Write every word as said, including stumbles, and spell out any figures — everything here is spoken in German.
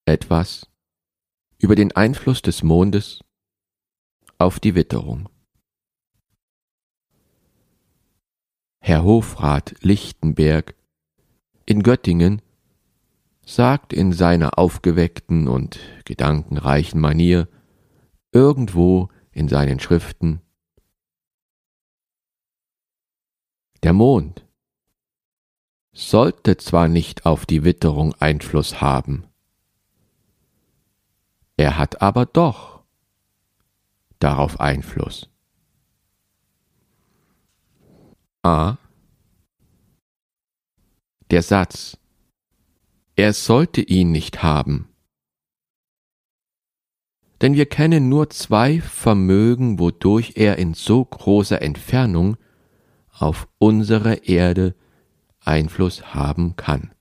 Etwas über den Einfluss des Mondes auf die Witterung. Herr Hofrat Lichtenberg in Göttingen sagt in seiner aufgeweckten und gedankenreichen Manier irgendwo in seinen Schriften: Der Mond sollte zwar nicht auf die Witterung Einfluss haben, er hat aber doch darauf Einfluss. A. Der Satz, er sollte ihn nicht haben. Denn wir kennen nur zwei Vermögen, wodurch er in so großer Entfernung auf unsere Erde Einfluss haben kann.